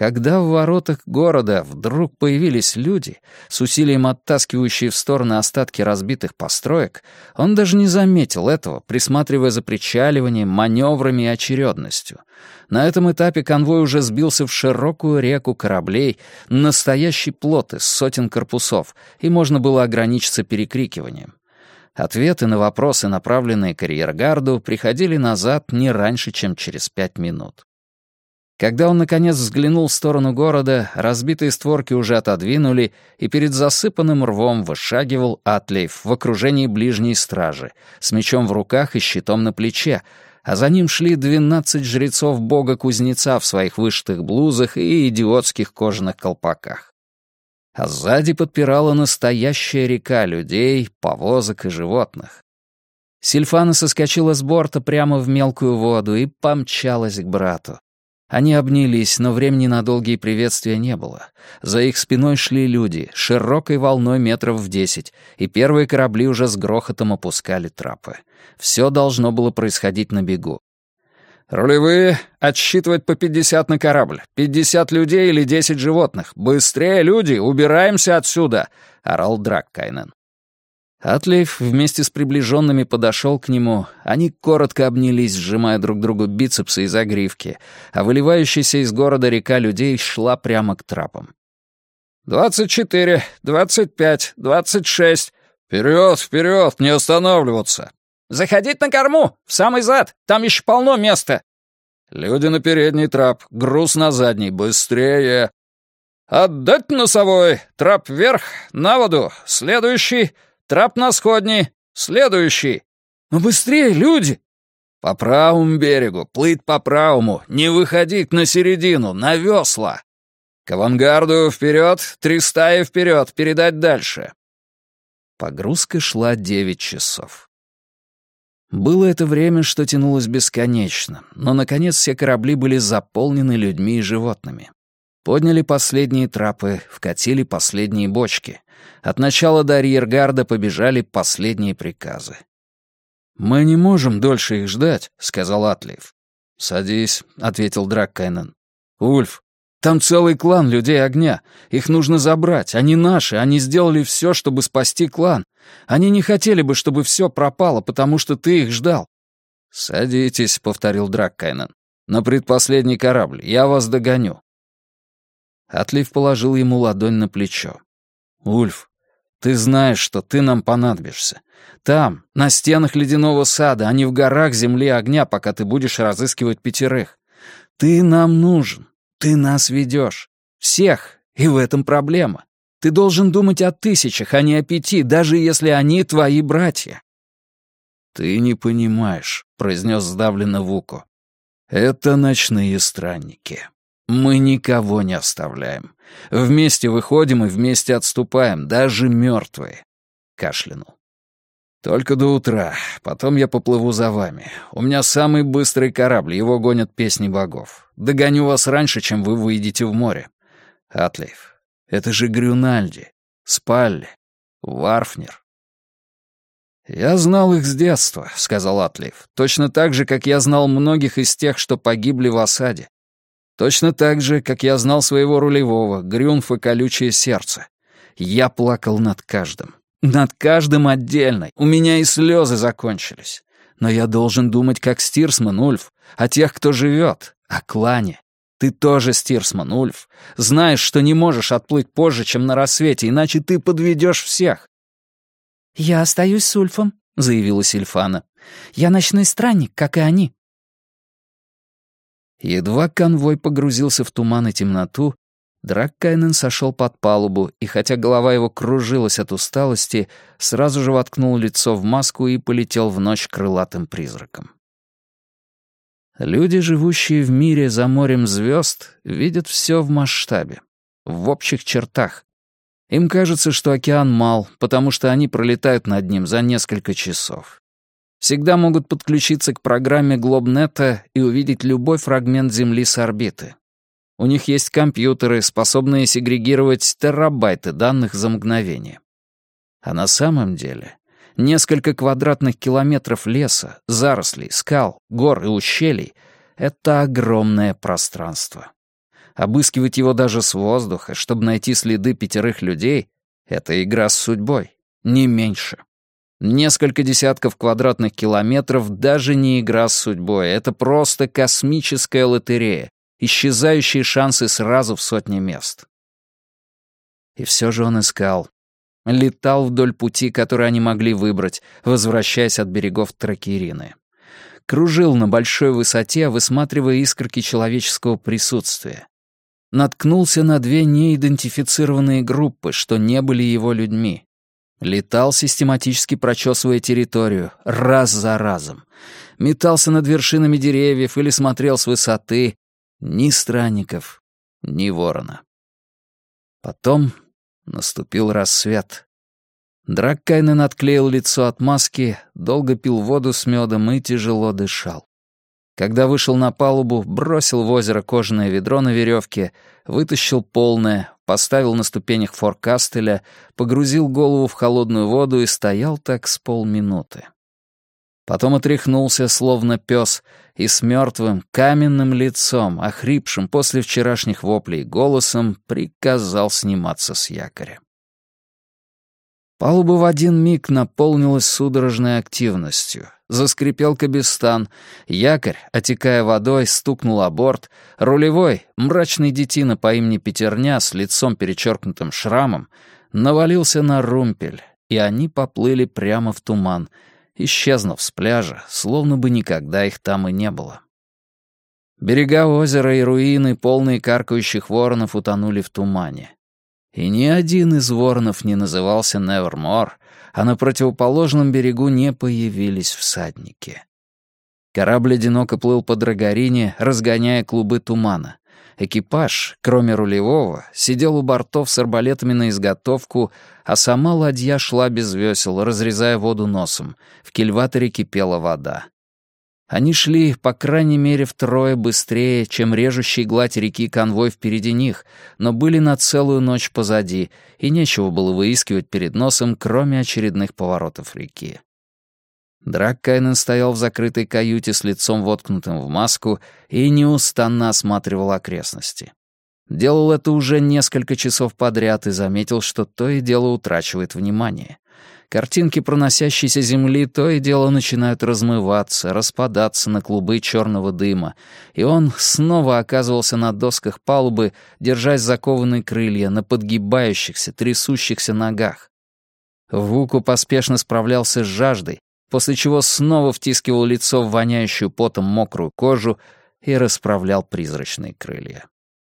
Когда в воротах города вдруг появились люди, с усилием оттаскивающие в стороны остатки разбитых построек, он даже не заметил этого, присматривая за причаливанием, маневрами и очередностью. На этом этапе конвой уже сбился в широкую реку кораблей, настоящий плот из сотен корпусов, и можно было ограничиться перекрикиванием. Ответы на вопросы, направленные к арьергарду, приходили назад не раньше, чем через 5 минут. Когда он, наконец, взглянул в сторону города, разбитые створки уже отодвинули, и перед засыпанным рвом вышагивал Атлейф в окружении ближней стражи, с мечом в руках и щитом на плече, а за ним шли 12 жрецов бога-кузнеца в своих вышитых блузах и идиотских кожаных колпаках. А сзади подпирала настоящая река людей, повозок и животных. Сильфана соскочила с борта прямо в мелкую воду и помчалась к брату. Они обнялись, но времени на долгие приветствия не было. За их спиной шли люди, широкой волной метров в 10, и первые корабли уже с грохотом опускали трапы. Все должно было происходить на бегу. «Рулевые, отсчитывать по 50 на корабль. 50 людей или 10 животных. Быстрее, люди, убираемся отсюда!» — орал Драккайнен. Атлейф вместе с приближенными подошел к нему. Они коротко обнялись, сжимая друг другу бицепсы и загривки, а выливающаяся из города река людей шла прямо к трапам. 24, 25, 26. Вперед, вперед, не останавливаться. Заходить на корму, в самый зад, там еще полно места. Люди на передний трап, груз на задний, быстрее. Отдать носовой, трап вверх, на воду, следующий. Трап на сходни. Следующий. Ну быстрее, люди! По правому берегу, плыть по правому, не выходить на середину, на весла. К авангарду вперед, 3 стаи вперед, передать дальше. Погрузка шла 9 часов. Было это время, что тянулось бесконечно, но, наконец, все корабли были заполнены людьми и животными. Подняли последние трапы, вкатили последние бочки. От начала до арьергарда побежали последние приказы. «Мы не можем дольше их ждать», — сказал Атлейф. «Садись», — ответил Драккайнен. «Ульф, там целый клан людей огня. Их нужно забрать. Они наши, они сделали все, чтобы спасти клан. Они не хотели бы, чтобы все пропало, потому что ты их ждал». «Садитесь», — повторил Драккайнен. «На предпоследний корабль. Я вас догоню». Атлейф положил ему ладонь на плечо. «Ульф, ты знаешь, что ты нам понадобишься. Там, на стенах ледяного сада, а не в горах земли огня, пока ты будешь разыскивать 5. Ты нам нужен. Ты нас ведешь. Всех. И в этом проблема. Ты должен думать о 1000, а не о 5, даже если они твои братья». «Ты не понимаешь», — произнес сдавленно Вуко. «Это ночные странники. Мы никого не оставляем. Вместе выходим и вместе отступаем, даже мертвые», — кашлянул. «Только до утра. Потом я поплыву за вами. У меня самый быстрый корабль, его гонят песни богов. Догоню вас раньше, чем вы выйдете в море. Атлейф, это же Грюнальди, Спалли, Варфнер». «Я знал их с детства», — сказал Атлейф. «Точно так же, как я знал многих из тех, что погибли в осаде. Точно так же, как я знал своего рулевого, Грюнф и колючее сердце. Я плакал над каждым. Над каждым отдельно. У меня и слезы закончились. Но я должен думать как стирсман, Ульф, о тех, кто живет, о клане. Ты тоже стирсман, Ульф. Знаешь, что не можешь отплыть позже, чем на рассвете, иначе ты подведешь всех». «Я остаюсь с Ульфом», — заявила Сильфана. «Я ночной странник, как и они». Едва конвой погрузился в туман и темноту, Драккайнен сошел под палубу, и хотя голова его кружилась от усталости, сразу же воткнул лицо в маску и полетел в ночь крылатым призраком. Люди, живущие в мире за морем звезд, видят все в масштабе, в общих чертах. Им кажется, что океан мал, потому что они пролетают над ним за несколько часов. Всегда могут подключиться к программе Глобнета и увидеть любой фрагмент Земли с орбиты. У них есть компьютеры, способные сегрегировать терабайты данных за мгновение. А на самом деле несколько квадратных километров леса, зарослей, скал, гор и ущелий — это огромное пространство. Обыскивать его даже с воздуха, чтобы найти следы 5 людей — это игра с судьбой, не меньше. Несколько десятков квадратных километров даже не игра с судьбой, это просто космическая лотерея, исчезающие шансы сразу в сотни мест. И все же он искал. Летал вдоль пути, который они могли выбрать, возвращаясь от берегов Тракирины. Кружил на большой высоте, высматривая искорки человеческого присутствия. Наткнулся на 2 неидентифицированные группы, что не были его людьми. Летал, систематически прочесывая территорию, раз за разом. Метался над вершинами деревьев или смотрел с высоты. Ни странников, ни ворона. Потом наступил рассвет. Драккайнен отклеил лицо от маски, долго пил воду с медом и тяжело дышал. Когда вышел на палубу, бросил в озеро кожаное ведро на веревке, вытащил полное, поставил на ступенях форкастеля, погрузил голову в холодную воду и стоял так с полминуты. Потом отряхнулся, словно пес, и с мертвым, каменным лицом, охрипшим после вчерашних воплей голосом, приказал сниматься с якоря. Палуба в один миг наполнилась судорожной активностью. Заскрипел кабестан, якорь, отекая водой, стукнул о борт, рулевой, мрачный детина по имени Петерня с лицом перечеркнутым шрамом, навалился на румпель, и они поплыли прямо в туман, исчезнув с пляжа, словно бы никогда их там и не было. Берега озера и руины, полные каркающих воронов, утонули в тумане. И ни один из воронов не назывался Невермор, а на противоположном берегу не появились всадники. Корабль одиноко плыл по Драгорине, разгоняя клубы тумана. Экипаж, кроме рулевого, сидел у бортов с арбалетами на изготовку, а сама ладья шла без весел, разрезая воду носом. В кильваторе кипела вода. Они шли, по крайней мере, втрое быстрее, чем режущий гладь реки конвой впереди них, но были на целую ночь позади, и нечего было выискивать перед носом, кроме очередных поворотов реки. Драккайнен стоял в закрытой каюте с лицом воткнутым в маску и неустанно осматривал окрестности. Делал это уже несколько часов подряд и заметил, что то и дело утрачивает внимание. Картинки проносящейся земли то и дело начинают размываться, распадаться на клубы черного дыма, и он снова оказывался на досках палубы, держась за кованые крылья на подгибающихся, трясущихся ногах. Вуку поспешно справлялся с жаждой, после чего снова втискивал лицо в воняющую потом мокрую кожу и расправлял призрачные крылья.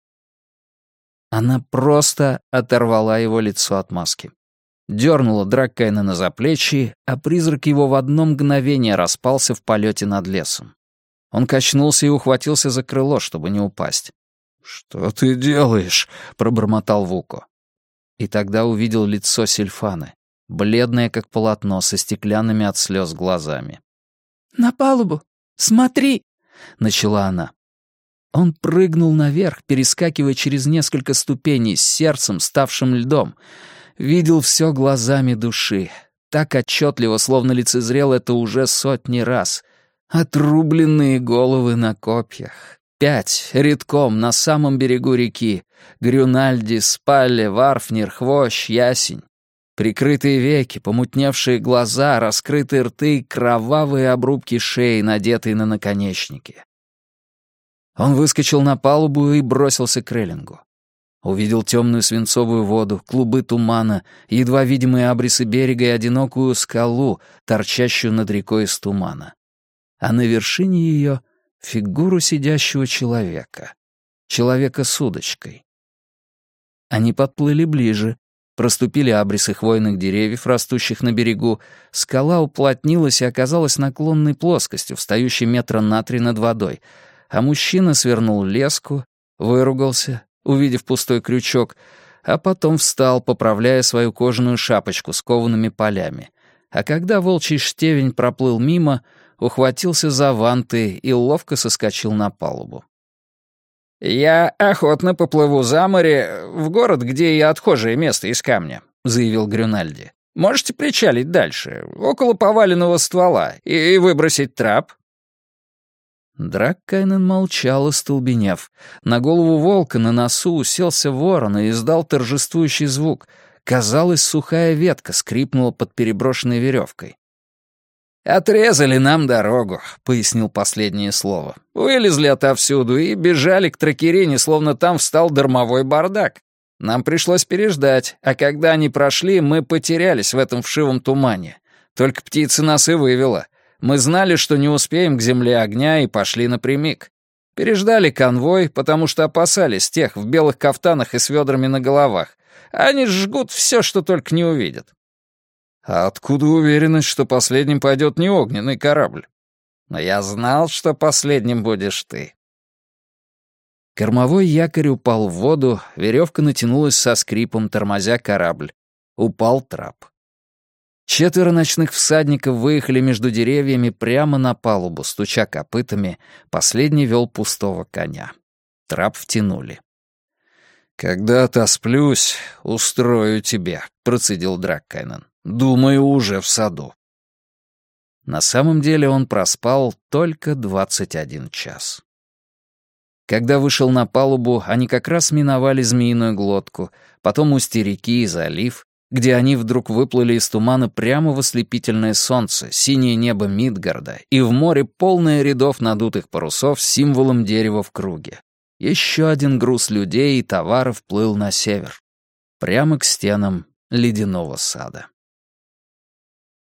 Она просто оторвала его лицо от маски. Дёрнула Драккайнена за плечи, а призрак его в одно мгновение распался в полете над лесом. Он качнулся и ухватился за крыло, чтобы не упасть. «Что ты делаешь?» — пробормотал Вуко. И тогда увидел лицо Сильфаны, бледное как полотно, со стеклянными от слез глазами. «На палубу! Смотри!» — начала она. Он прыгнул наверх, перескакивая через несколько ступеней с сердцем, ставшим льдом. Видел все глазами души. Так отчетливо, словно лицезрел это уже сотни раз. Отрубленные головы на копьях. 5 редком на самом берегу реки. Грюнальди, Спалле, Варфнир, Хвощ, Ясень. Прикрытые веки, помутневшие глаза, раскрытые рты, кровавые обрубки шеи, надетые на наконечники. Он выскочил на палубу и бросился к рейлингу. Увидел темную свинцовую воду, клубы тумана, едва видимые абрисы берега и одинокую скалу, торчащую над рекой из тумана. А на вершине ее — фигуру сидящего человека. Человека с удочкой. Они подплыли ближе, проступили абрисы хвойных деревьев, растущих на берегу, скала уплотнилась и оказалась наклонной плоскостью, встающей метра на 3 над водой, а мужчина свернул леску, выругался, увидев пустой крючок, а потом встал, поправляя свою кожаную шапочку с коваными полями. А когда волчий штевень проплыл мимо, ухватился за ванты и ловко соскочил на палубу. «Я охотно поплыву за море в город, где и отхожее место из камня», — заявил Грюнальди. «Можете причалить дальше, около поваленного ствола, и выбросить трап». Драккайнен молчал, остолбенев. На голову волка на носу уселся ворон и издал торжествующий звук. Казалось, сухая ветка скрипнула под переброшенной веревкой. «Отрезали нам дорогу», — пояснил последнее слово. «Вылезли отовсюду и бежали к Тракерине, словно там встал дармовой бардак. Нам пришлось переждать, а когда они прошли, мы потерялись в этом вшивом тумане. Только птица нас и вывела. Мы знали, что не успеем к земле огня, и пошли напрямик. Переждали конвой, потому что опасались тех в белых кафтанах и с ведрами на головах. Они жгут все, что только не увидят». «А откуда уверенность, что последним пойдет не огненный корабль?» «Но я знал, что последним будешь ты». Кормовой якорь упал в воду, веревка натянулась со скрипом, тормозя корабль. Упал трап. 4 ночных всадников выехали между деревьями прямо на палубу, стуча копытами. Последний вел пустого коня. Трап втянули. «Когда отосплюсь, устрою тебе», — процедил Драккайнен. «Думаю, уже в саду». На самом деле он проспал только 21 час. Когда вышел на палубу, они как раз миновали Змеиную глотку, потом устье реки и залив, где они вдруг выплыли из тумана прямо в ослепительное солнце, синее небо Мидгарда и в море полное рядов надутых парусов с символом дерева в круге. Еще один груз людей и товаров плыл на север, прямо к стенам ледяного сада.